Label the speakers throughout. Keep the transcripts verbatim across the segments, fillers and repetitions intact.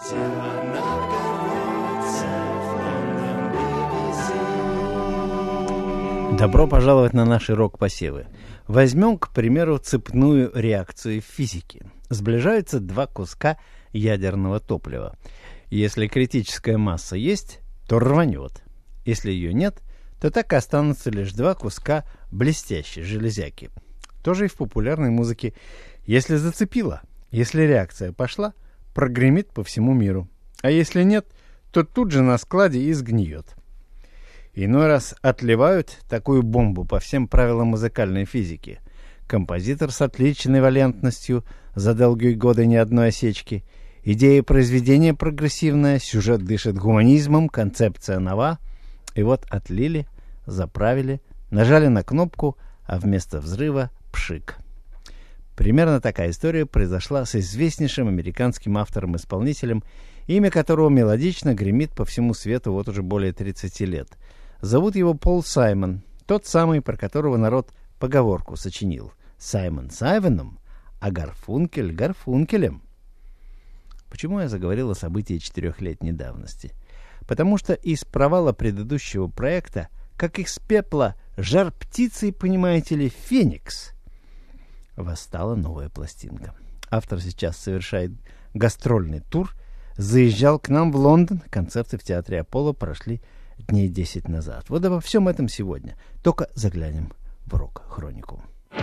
Speaker 1: Добро пожаловать на наши рок-посевы. Возьмем, к примеру, цепную реакцию в физике. Сближаются два куска ядерного топлива. Если критическая масса есть, то рванет. Если ее нет, то так и останутся лишь два куска блестящей железяки. Тоже и в популярной музыке. Если зацепило, если реакция пошла, прогремит по всему миру. А если нет, то тут же на складе и сгниет. Иной раз отливают такую бомбу по всем правилам музыкальной физики. Композитор с отличной валентностью, за долгие годы ни одной осечки. Идея произведения прогрессивная, сюжет дышит гуманизмом, концепция нова. И вот отлили, заправили, нажали на кнопку, а вместо взрыва — пшик. Примерно такая история произошла с известнейшим американским автором-исполнителем, имя которого мелодично гремит по всему свету вот уже более тридцати лет. Зовут его Пол Саймон, тот самый, про которого народ поговорку сочинил. Саймон Сайвеном, а Гарфункель Гарфункелем. Почему я заговорил о событии четырехлетней давности? Потому что из провала предыдущего проекта, как из пепла, жар птицей, понимаете ли, феникс, восстала новая пластинка. Автор сейчас совершает гастрольный тур, заезжал к нам в Лондон, концерты в театре Аполло прошли дней десять назад. Вот обо всем этом сегодня. Только заглянем в рок-хронику.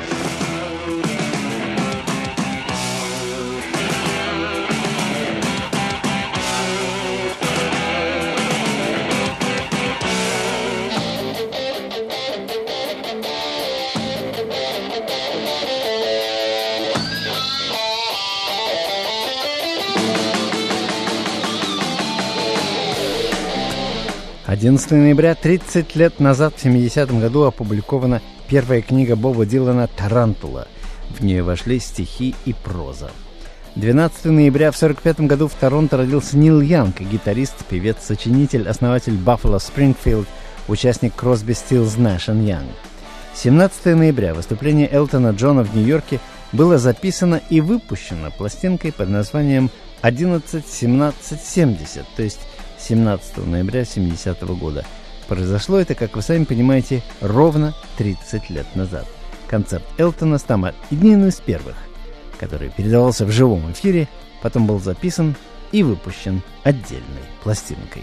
Speaker 1: одиннадцатого ноября, тридцать лет назад, в семидесятом году, опубликована первая книга Боба Дилана «Тарантула». В нее вошли стихи и проза. двенадцатого ноября в сорок пятом году в Торонто родился Нил Янг, гитарист, певец, сочинитель, основатель Buffalo Springfield, участник Crosby, Stills, Nash энд Young. семнадцатого ноября выступление Элтона Джона в Нью-Йорке было записано и выпущено пластинкой под названием одиннадцать семнадцать семьдесят, то есть семнадцатого ноября семидесятого года. Произошло это, как вы сами понимаете, ровно тридцать лет назад. Концерт Элтона стал одним из первых, который передавался в живом эфире, потом был записан и выпущен отдельной пластинкой.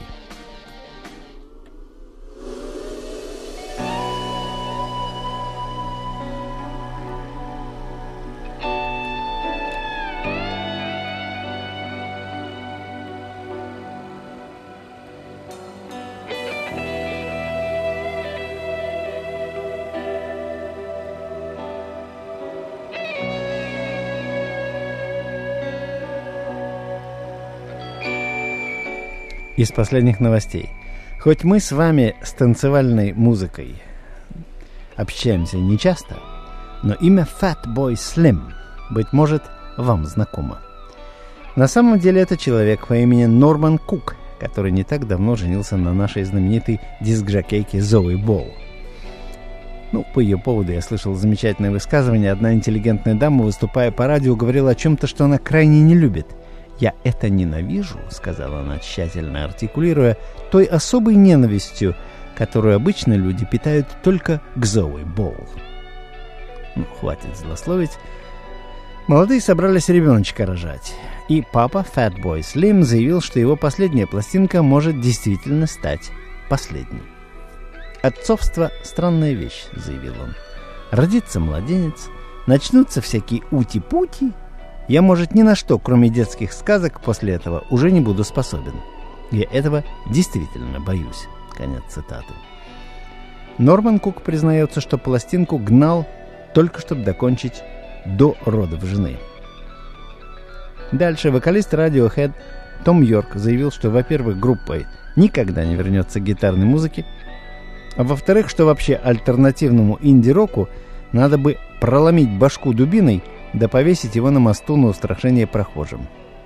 Speaker 1: Из последних новостей. Хоть мы с вами с танцевальной музыкой общаемся нечасто, но имя Fatboy Slim, быть может, вам знакомо. На самом деле это человек по имени Норман Кук, который не так давно женился на нашей знаменитой диск-жокейке Зои Болл. Ну, по ее поводу я слышал замечательное высказывание. Одна интеллигентная дама, выступая по радио, говорила о чем-то, что она крайне не любит. «Я это ненавижу», — сказала она, тщательно артикулируя, той особой ненавистью, которую обычно люди питают только к Зои Болл. Ну, хватит злословить. Молодые собрались ребеночка рожать, и папа, Fatboy Slim, заявил, что его последняя пластинка может действительно стать последней. «Отцовство — странная вещь», — заявил он. «Родится младенец, начнутся всякие ути-пути. Я, может, ни на что, кроме детских сказок, после этого уже не буду способен. Я этого действительно боюсь». Конец цитаты. Норман Кук признается, что пластинку гнал только чтобы докончить до родов жены. Дальше вокалист Radiohead Том Йорк заявил, что, во-первых, группа никогда не вернется к гитарной музыке, а во-вторых, что вообще альтернативному инди-року надо бы проломить башку дубиной да повесить его на мосту на устрашение прохожим.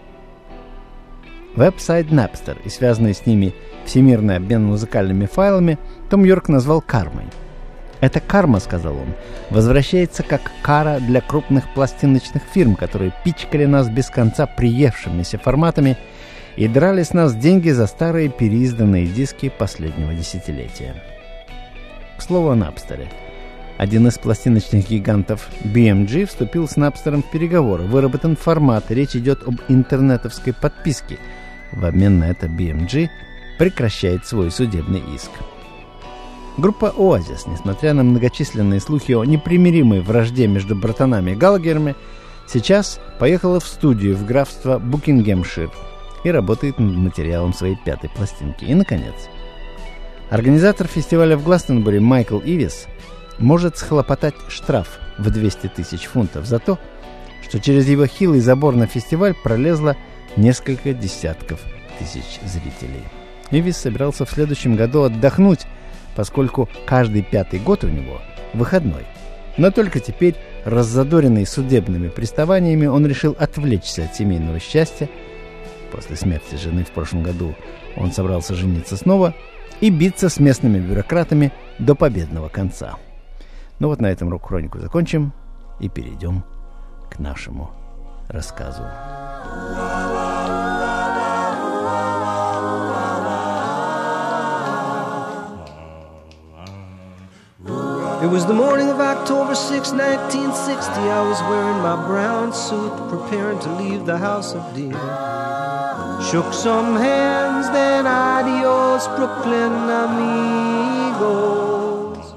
Speaker 1: Веб-сайт Napster и связанный с ними всемирный обмен музыкальными файлами Том Йорк назвал кармой. «Эта карма, — сказал он, — возвращается как кара для крупных пластиночных фирм, которые пичкали нас без конца приевшимися форматами и драли с нас деньги за старые переизданные диски последнего десятилетия. К слову о Напстере. Один из пластиночных гигантов би эм джи вступил с Напстером в переговоры. Выработан формат, речь идет об интернетовской подписке. В обмен на это би эм джи прекращает свой судебный иск. Группа Oasis, несмотря на многочисленные слухи о непримиримой вражде между братанами Галагерами, сейчас поехала в студию в графство Букингемшир и работает над материалом своей пятой пластинки. И, наконец, организатор фестиваля в Гластенбери Майкл Ивис может схлопотать штраф в двести тысяч фунтов за то, что через его хилый забор на фестиваль пролезло несколько десятков тысяч зрителей. Ивис собирался в следующем году отдохнуть, поскольку каждый пятый год у него выходной. Но только теперь, раззадоренный судебными приставаниями, он решил отвлечься от семейного счастья. После смерти жены в прошлом году он собрался жениться снова и биться с местными бюрократами до победного конца. Ну вот на этом рок-хронику закончим и перейдем к нашему рассказу.
Speaker 2: It was the morning of October sixth, nineteen sixty. I was wearing my brown suit, preparing to leave the house of dear. Shook some hands, then adios, Brooklyn amigos.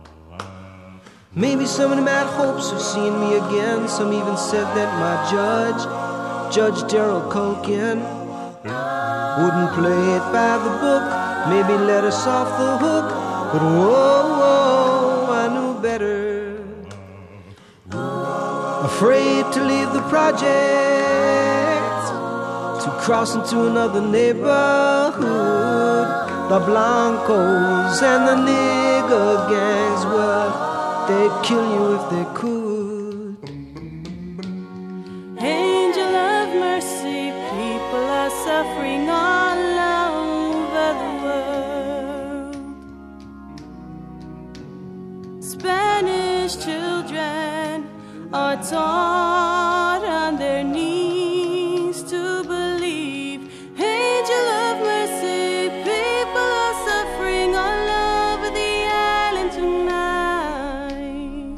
Speaker 2: Maybe some of them had hopes of seeing me again. Some even said that my judge, Judge Darrell Culkin, wouldn't play it by the book, maybe let us off the hook. But whoa, whoa, I knew better. Afraid to leave the project, to cross into another neighborhood. The Blancos and the nigger gangs, well, they'd kill you if they could.
Speaker 3: Angel of mercy, people are suffering all over the world. Spanish children are taught on their knees to believe. Angel of mercy, people are suffering all over the island tonight.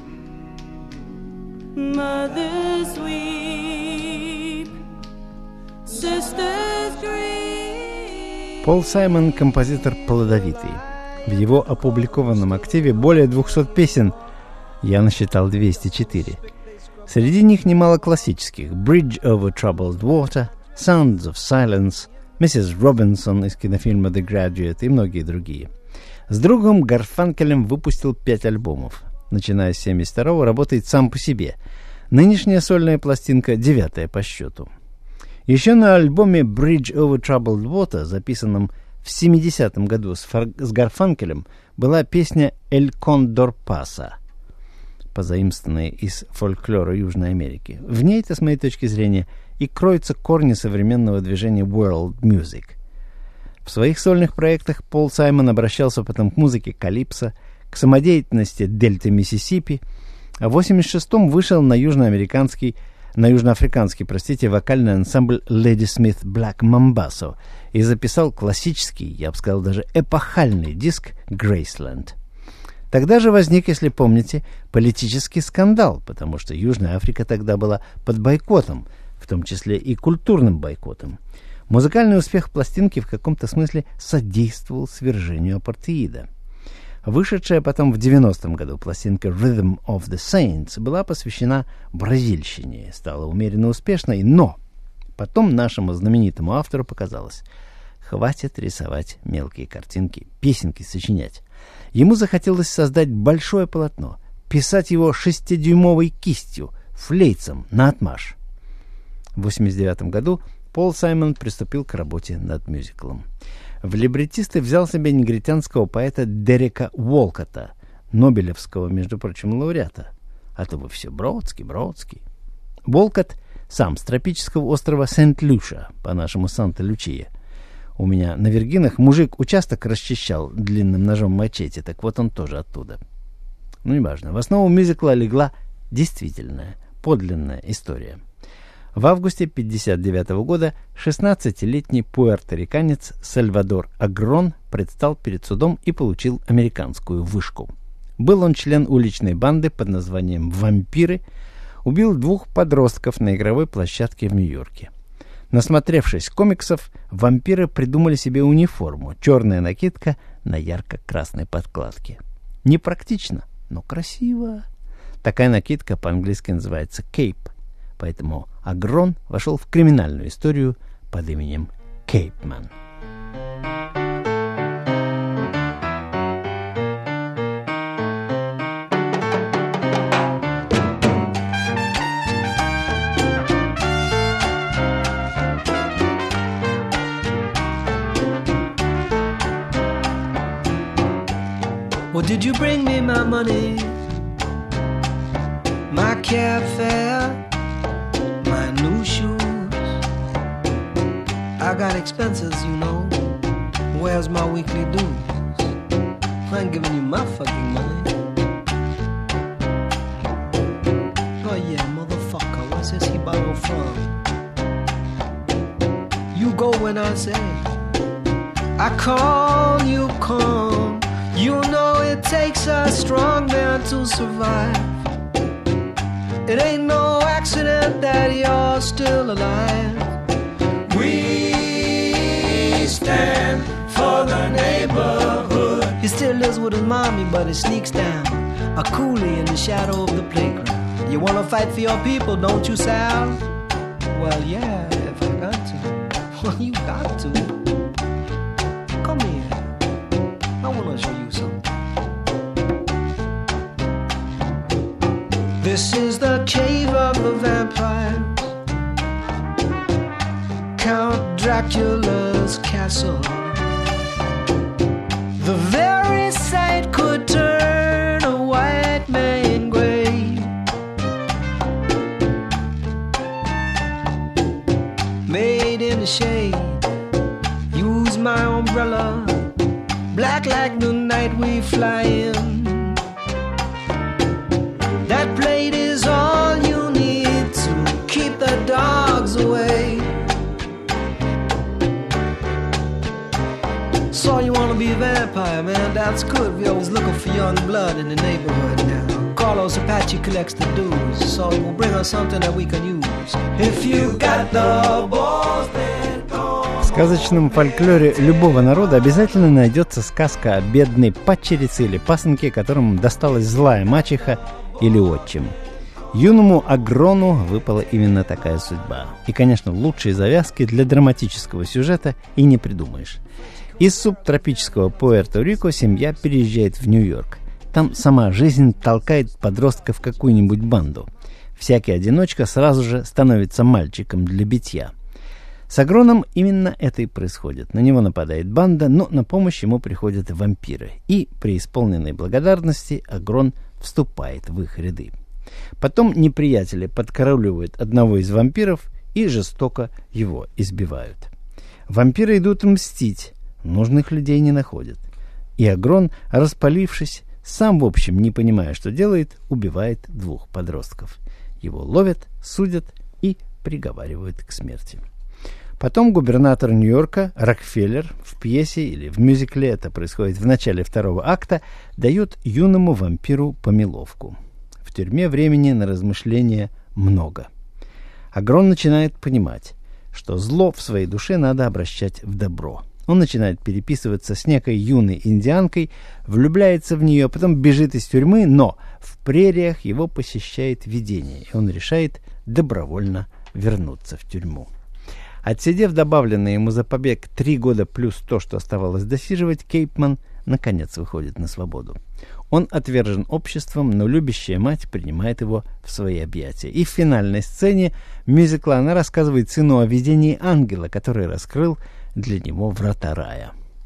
Speaker 3: Mothers weep, sisters grieve.
Speaker 1: Пол Саймон – композитор плодовитый. В его опубликованном активе более двухсот песен, я насчитал двести четыре. Среди них немало классических: «Bridge over Troubled Water», «Sounds of Silence», «миссис Робинсон» из кинофильма «The Graduate» и многие другие. С другом Гарфанкелем выпустил пять альбомов. Начиная с семьдесят второго работает сам по себе. Нынешняя сольная пластинка девятая по счету. Еще на альбоме «Bridge over Troubled Water», записанном в семидесятом году с, Фар... с Гарфанкелем, была песня «Эль Кондор Паса», позаимствованная из фольклора Южной Америки. В ней-то, с моей точки зрения, и кроются корни современного движения World Music. В своих сольных проектах Пол Саймон обращался потом к музыке калипсо, к самодеятельности дельты Миссисипи, а в восемьдесят шестом вышел на южноамериканский, на южноафриканский, простите, вокальный ансамбль Lady Smith Black Mambazo и записал классический, я бы сказал, даже эпохальный диск «Graceland». Тогда же возник, если помните, политический скандал, потому что Южная Африка тогда была под бойкотом, в том числе и культурным бойкотом. Музыкальный успех пластинки в каком-то смысле содействовал свержению апартеида. Вышедшая потом в девяностом году пластинка «Rhythm of the Saints» была посвящена бразильщине, стала умеренно успешной, но потом нашему знаменитому автору показалось: хватит рисовать мелкие картинки, песенки сочинять. Ему захотелось создать большое полотно, писать его шестидюймовой кистью, флейцем, наотмашь. В восемьдесят девятом году Пол Саймон приступил к работе над мюзиклом. В либретисты взял себе негритянского поэта Дерека Уолкотта, нобелевского, между прочим, лауреата. А то вы все Бродский, Бродский. Уолкотт сам с тропического острова Сент-Люша, по-нашему Санта-Лючия. У меня на Виргинах мужик участок расчищал длинным ножом мачете, так вот он тоже оттуда. Ну, неважно. В основу мюзикла легла действительная, подлинная история. В августе тысяча девятьсот пятьдесят девятого года шестнадцатилетний пуэрториканец Сальвадор Агрон предстал перед судом и получил американскую вышку. Был он член уличной банды под названием «Вампиры», убил двух подростков на игровой площадке в Нью-Йорке. Насмотревшись комиксов, вампиры придумали себе униформу — черная накидка на ярко-красной подкладке. Непрактично, но красиво. Такая накидка по-английски называется «кейп», поэтому Агрон вошел в криминальную историю под именем Кейпман.
Speaker 2: Well, did you bring me my money, my cab fare, my new shoes? I got expenses, you know. Where's my weekly dues? I ain't giving you my fucking money. Oh yeah, motherfucker, what's this he borrow from? You go when I say I call, you come. You know it takes a strong man to survive. It ain't no accident that you're still alive. We stand for the neighborhood. He still lives with his mommy, but he sneaks down a coolie in the shadow of the playground. You wanna fight for your people, don't you, Sal? Well, yeah, if I got to. Well, you got to. Come here. I wanna show you something. This is the cave of the vampires, Count Dracula's castle. The very sight could turn a white man gray. Made in the shade, use my umbrella. Black like the night we fly in. That plate is all you need to keep the dogs away. So you wanna be a vampire, man, that's good. We always looking for young blood in the neighborhood now. Carlos Apache collects the dues, so we'll bring us something that we can use. If you got the balls, then go.
Speaker 1: В сказочном фольклоре любого народа обязательно найдется сказка о бедной падчерице или пасынке, которому досталась злая мачеха или отчим. Юному Агрону выпала именно такая судьба. И, конечно, лучшие завязки для драматического сюжета и не придумаешь. Из субтропического Пуэрто-Рико семья переезжает в Нью-Йорк. Там сама жизнь толкает подростка в какую-нибудь банду. Всякий одиночка сразу же становится мальчиком для битья. С Агроном именно это и происходит. На него нападает банда, но на помощь ему приходят вампиры. И при исполненной благодарности Агрон вступает в их ряды. Потом неприятели подкарауливают одного из вампиров и жестоко его избивают. Вампиры идут мстить, нужных людей не находят. И Агрон, распалившись, сам в общем не понимая, что делает, убивает двух подростков. Его ловят, судят и приговаривают к смерти. Потом губернатор Нью-Йорка Рокфеллер в пьесе или в мюзикле, это происходит в начале второго акта, дает юному вампиру помиловку. В тюрьме времени на размышления много. Агрон начинает понимать, что зло в своей душе надо обращать в добро. Он начинает переписываться с некой юной индианкой, влюбляется в нее, потом бежит из тюрьмы, но в прериях его посещает видение, и он решает добровольно вернуться в тюрьму. Отсидев добавленные ему за побег три года плюс то, что оставалось досиживать, Кейпман наконец выходит на свободу. Он отвержен обществом, но любящая мать принимает его в свои объятия. И в финальной сцене мюзикла она рассказывает сыну о видении ангела, который раскрыл для него врата рая.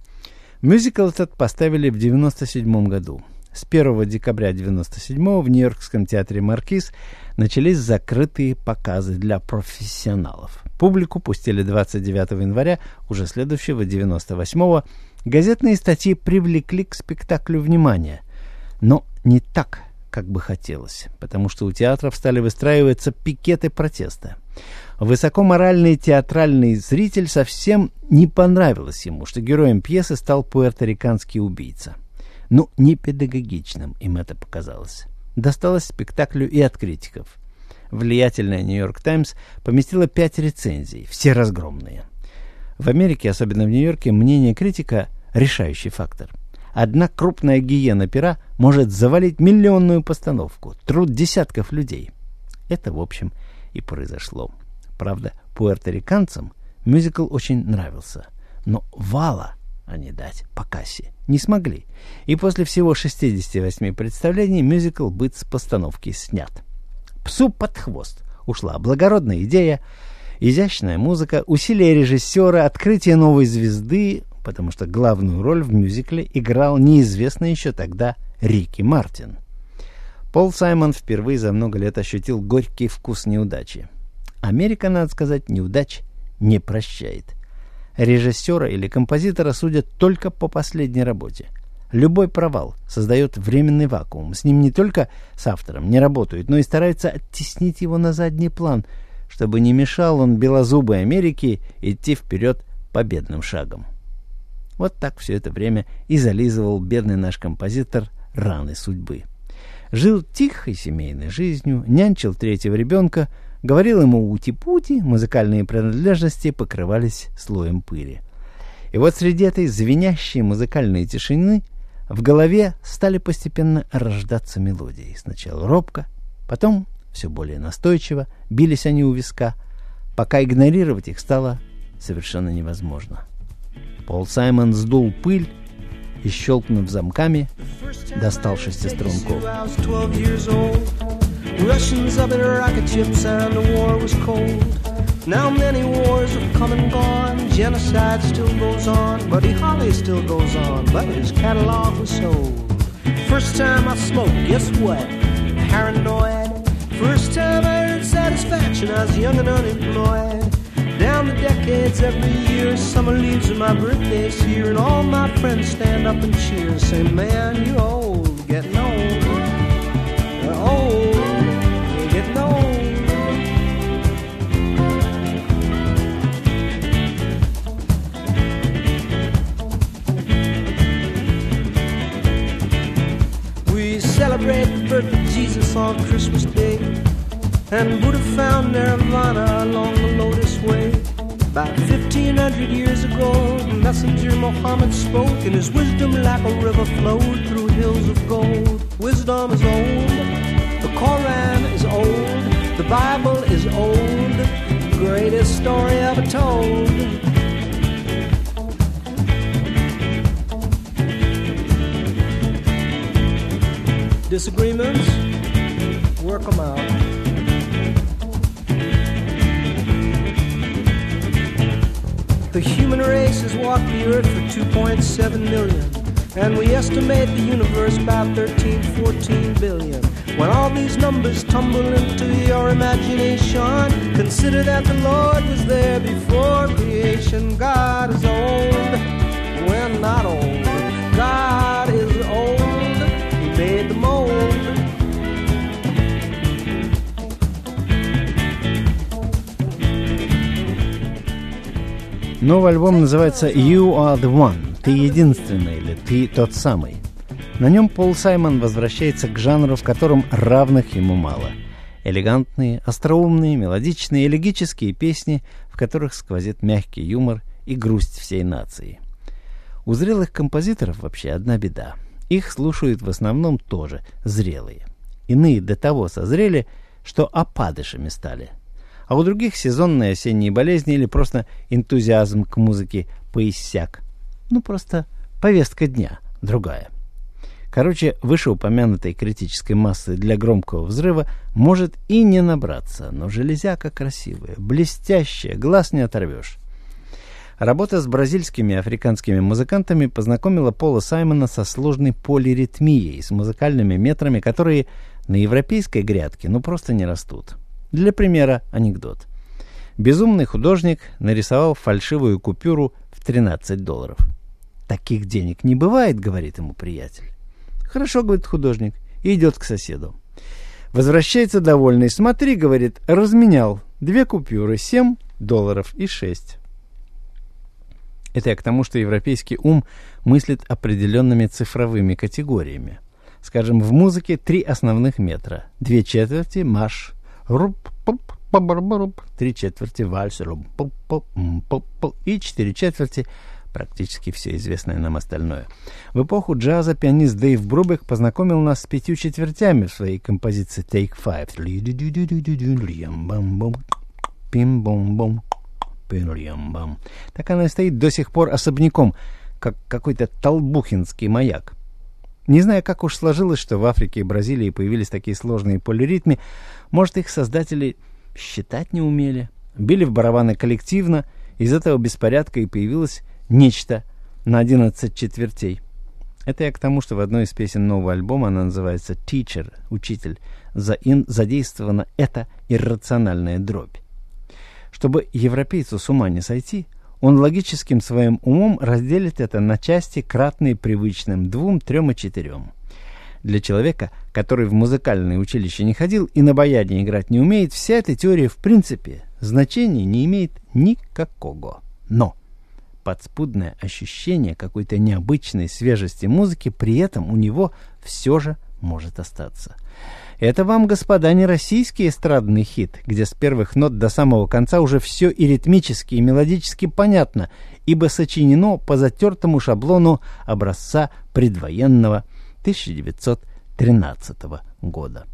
Speaker 1: Мюзикл этот поставили в девяносто седьмом году. С первого декабря девяносто седьмого в Нью-Йоркском театре «Маркиз» начались закрытые показы для профессионалов. Публику пустили двадцать девятого января, уже следующего, девяносто восьмого. Газетные статьи привлекли к спектаклю внимание, но не так, как бы хотелось, потому что у театров стали выстраиваться пикеты протеста. Высокоморальный театральный зритель совсем не понравилось ему, что героем пьесы стал пуэрториканский убийца. Ну, не педагогичным им это показалось. Досталось спектаклю и от критиков. Влиятельная «Нью-Йорк Таймс» поместила пять рецензий, все разгромные. В Америке, особенно в Нью-Йорке, мнение критика – решающий фактор. Одна крупная гиена пера может завалить миллионную постановку, труд десятков людей. Это, в общем, и произошло. Правда, пуэрториканцам мюзикл очень нравился, но вала они дать по кассе не смогли, и после всего шестидесяти восьми представлений мюзикл был с постановки снят. Псу под хвост ушла благородная идея, изящная музыка, усилия режиссера, открытие новой звезды, потому что главную роль в мюзикле играл неизвестный еще тогда Рики Мартин. Пол Саймон впервые за много лет ощутил горький вкус неудачи. Америка, надо сказать, неудач не прощает. Режиссера или композитора судят только по последней работе. Любой провал создает временный вакуум. С ним не только с автором не работают, но и стараются оттеснить его на задний план, чтобы не мешал он белозубой Америке идти вперед победным шагом. Вот так все это время и зализывал бедный наш композитор раны судьбы. Жил тихой семейной жизнью, нянчил третьего ребенка, говорил ему ути-пути, музыкальные принадлежности покрывались слоем пыли. И вот среди этой звенящей музыкальной тишины в голове стали постепенно рождаться мелодии. Сначала робко, потом все более настойчиво, бились они у виска, пока игнорировать их стало совершенно невозможно. Пол Саймон сдул пыль и, щелкнув замками, достал шестиструнку.
Speaker 2: Russians up in rocket ships and the war was cold. Now many wars have come and gone. Genocide still goes on. Buddy Holly still goes on, but his catalog was sold. First time I smoked, guess what? Paranoid. First time I heard Satisfaction, I was young and unemployed. Down the decades every year, summer leaves and my birthday's here, and all my friends stand up and cheer, say, man, you're old, getting old. You're old. Celebrate the birth of Jesus on Christmas Day, and Buddha found Nirvana along the Lotus Way. About fifteen hundred years ago, the messenger Muhammad spoke, and his wisdom like a river flowed through hills of gold. Wisdom is old, the Koran is old, the Bible is old, the greatest story ever told. Disagreements, work them out. The human race has walked the earth for two point seven million, and we estimate the universe about thirteen, fourteen billion. When all these numbers tumble into your imagination, consider that the Lord was there before creation. God is old, we're not old. God is old. Made the mold.
Speaker 1: Новый альбом называется «You Are The One» — «Ты единственный» или «Ты тот самый». На нем Пол Саймон возвращается к жанру, в котором равных ему мало. Элегантные, остроумные, мелодичные, элегические песни, в которых сквозит мягкий юмор и грусть всей нации. У зрелых композиторов вообще одна беда. Их слушают в основном тоже зрелые. Иные до того созрели, что опадышами стали. А у других сезонные осенние болезни или просто энтузиазм к музыке поиссяк. Ну, просто повестка дня другая. Короче, вышеупомянутой критической массы для громкого взрыва может и не набраться, но железяка красивая, блестящая, глаз не оторвешь. Работа с бразильскими и африканскими музыкантами познакомила Пола Саймона со сложной полиритмией, с музыкальными метрами, которые на европейской грядке ну просто не растут. Для примера анекдот. Безумный художник нарисовал фальшивую купюру в тринадцать долларов. «Таких денег не бывает», — говорит ему приятель. «Хорошо», — говорит художник, и идет к соседу. Возвращается довольный. «Смотри», — говорит, — «разменял». две купюры, семь долларов и шесть. Это я к тому, что европейский ум мыслит определенными цифровыми категориями. Скажем, в музыке три основных метра. Две четверти – марш, три четверти – вальс, и четыре четверти – практически все известное нам остальное. В эпоху джаза пианист Дэйв Брубек познакомил нас с пятью четвертями в своей композиции Take Five. Так она и стоит до сих пор особняком, как какой-то толбухинский маяк. Не знаю, как уж сложилось, что в Африке и Бразилии появились такие сложные полиритмы. Может, их создатели считать не умели, били в барабаны коллективно, из этого беспорядка и появилось нечто на одиннадцать четвертей. Это я к тому, что в одной из песен нового альбома, она называется «Teacher», «Учитель», задействована эта иррациональная дробь. Чтобы европейцу с ума не сойти, он логическим своим умом разделит это на части, кратные привычным двум, трем и четырем. Для человека, который в музыкальное училище не ходил и на баяне играть не умеет, вся эта теория в принципе значения не имеет никакого. Но подспудное ощущение какой-то необычной свежести музыки при этом у него все же может остаться. Это вам, господа, не российский эстрадный хит, где с первых нот до самого конца уже все и ритмически, и мелодически понятно, ибо сочинено по затертому шаблону образца предвоенного тысяча девятьсот тринадцатого года.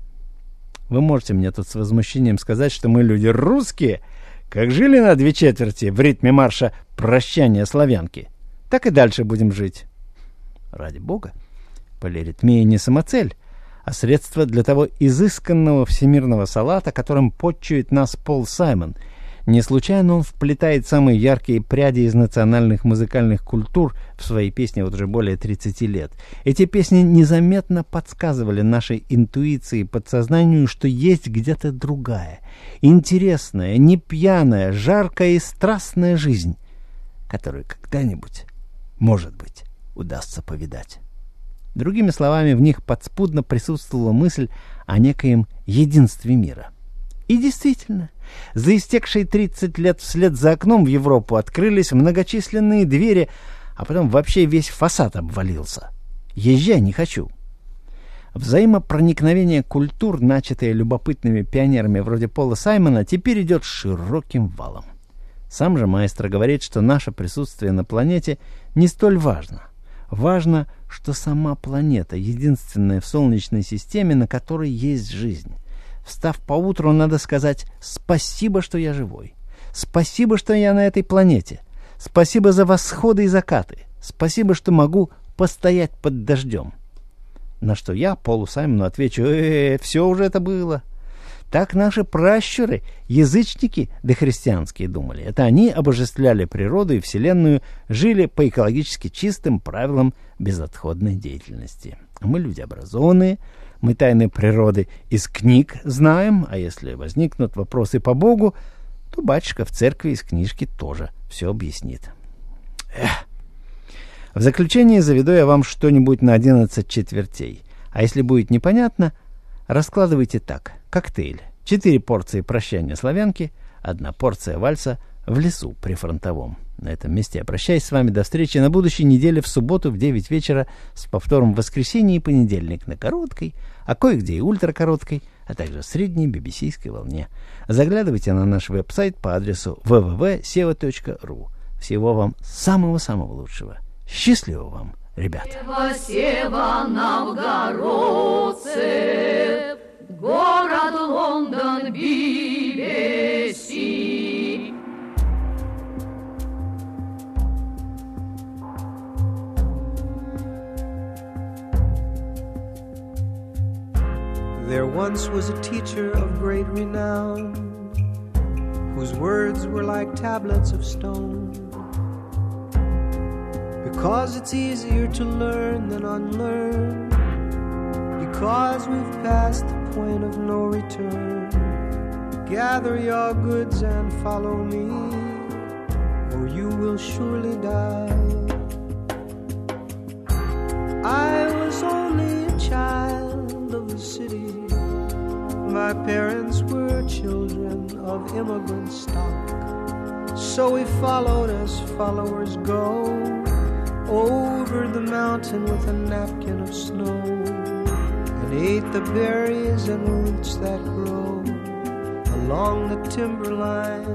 Speaker 1: Вы можете мне тут с возмущением сказать, что мы люди русские, как жили на две четверти в ритме марша «Прощания славянки», так и дальше будем жить. Ради бога, полиритмия не самоцель, а средство для того изысканного всемирного салата, которым подчует нас Пол Саймон. Не случайно он вплетает самые яркие пряди из национальных музыкальных культур в свои песни вот уже более тридцати лет. Эти песни незаметно подсказывали нашей интуиции и подсознанию, что есть где-то другая, интересная, не пьяная, жаркая и страстная жизнь, которую когда-нибудь, может быть, удастся повидать. Другими словами, в них подспудно присутствовала мысль о некоем единстве мира. И действительно, за истекшие тридцать лет вслед за окном в Европу открылись многочисленные двери, а потом вообще весь фасад обвалился. Езжай не хочу. Взаимопроникновение культур, начатое любопытными пионерами вроде Пола Саймона, теперь идет широким валом. Сам же маэстро говорит, что наше присутствие на планете не столь важно. Важно, что сама планета единственная в Солнечной системе, на которой есть жизнь. Встав поутру, надо сказать «спасибо, что я живой», «спасибо, что я на этой планете», «спасибо за восходы и закаты», «спасибо, что могу постоять под дождем». На что я, Полу Саймону, отвечу «э, все уже это было». Так наши пращуры, язычники дохристианские, думали. Это они обожествляли природу и вселенную, жили по экологически чистым правилам безотходной деятельности. А мы люди образованные, мы тайны природы из книг знаем, а если возникнут вопросы по Богу, то батюшка в церкви из книжки тоже все объяснит. Эх. В заключение заведу я вам что-нибудь на одиннадцать четвертей. А если будет непонятно, раскладывайте так. Коктейль. Четыре порции прощания славянки, одна порция вальса в лесу прифронтовом. На этом месте я прощаюсь с вами. До встречи на будущей неделе в субботу в девять вечера с повтором в воскресенье и понедельник на короткой, а кое-где и ультракороткой, а также средней би би си-ской волне. Заглядывайте на наш веб-сайт по адресу дабл ю дабл ю дабл ю точка сева точка ру. Всего вам самого-самого лучшего. Счастливо вам, ребята!
Speaker 3: Сева, Сева, новгородцы, город Лондон, би би си.
Speaker 2: There once was a teacher of great renown, whose words were like tablets of stone. Because it's easier to learn than unlearn, because we've passed the point of no return. Gather your goods and follow me, or you will surely die. I was only a child of the city, my parents were children of immigrant stock. So we followed as followers go, over the mountain with a napkin of snow, and ate the berries and roots that grow along the timberline.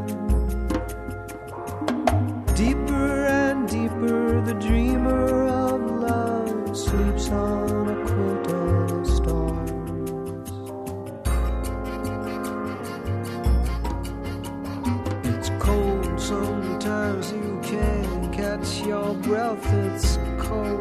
Speaker 2: Deeper and deeper the dreamer of love sleeps on a quilt of stars. It's cold, sometimes you can't catch your breath, it's cold.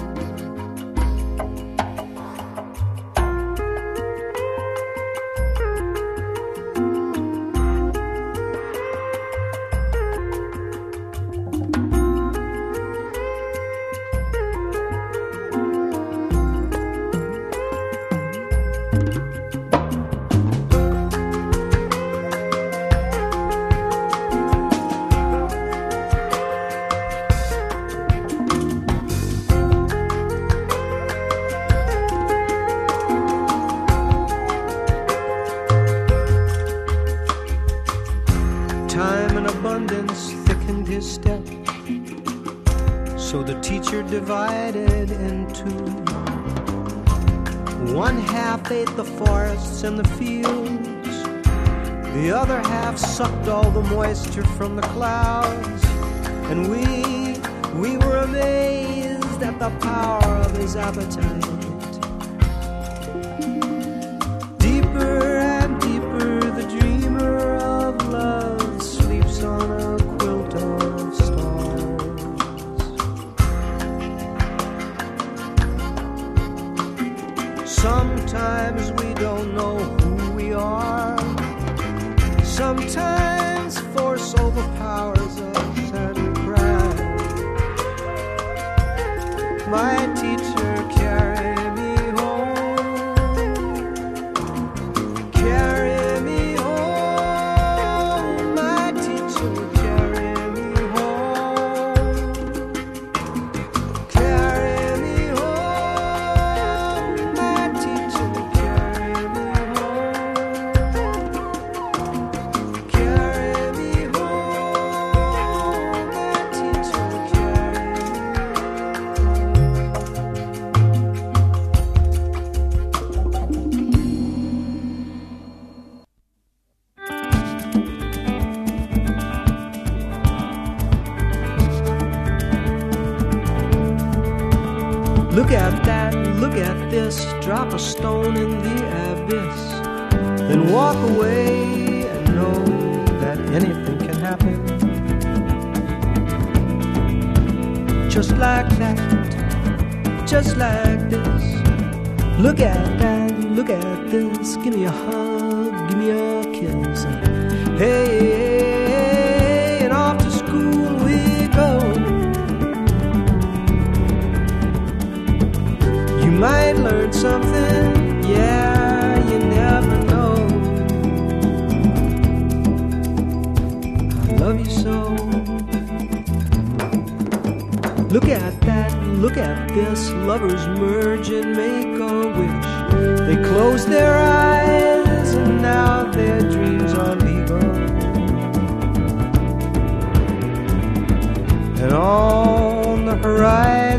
Speaker 2: So the teacher divided in two. One half ate the forests and the fields, the other half sucked all the moisture from the clouds. And we, we were amazed at the power of his appetite. Deeper and deeper the dreamer of love sleeps on a quilt of stars. Sometimes we don't know who we are. Sometimes force overpowers us and we cry. My teacher carried me home, carry me home. My teacher carried me home, carry me home. My teacher carried me home, carry me home. My teacher carried me Look at that, look at this, drop a stone in the abyss, then walk away and know that anything can happen. Just like that, just like this. Look at that, look at this, give me a hug, give me a kiss. Hey, and off to school we go. You might learn something, yeah, you never know. I love you so. Look at that, look at this, lovers merge and make a wish. They close their eyes and now their dreams are legal. And on the horizon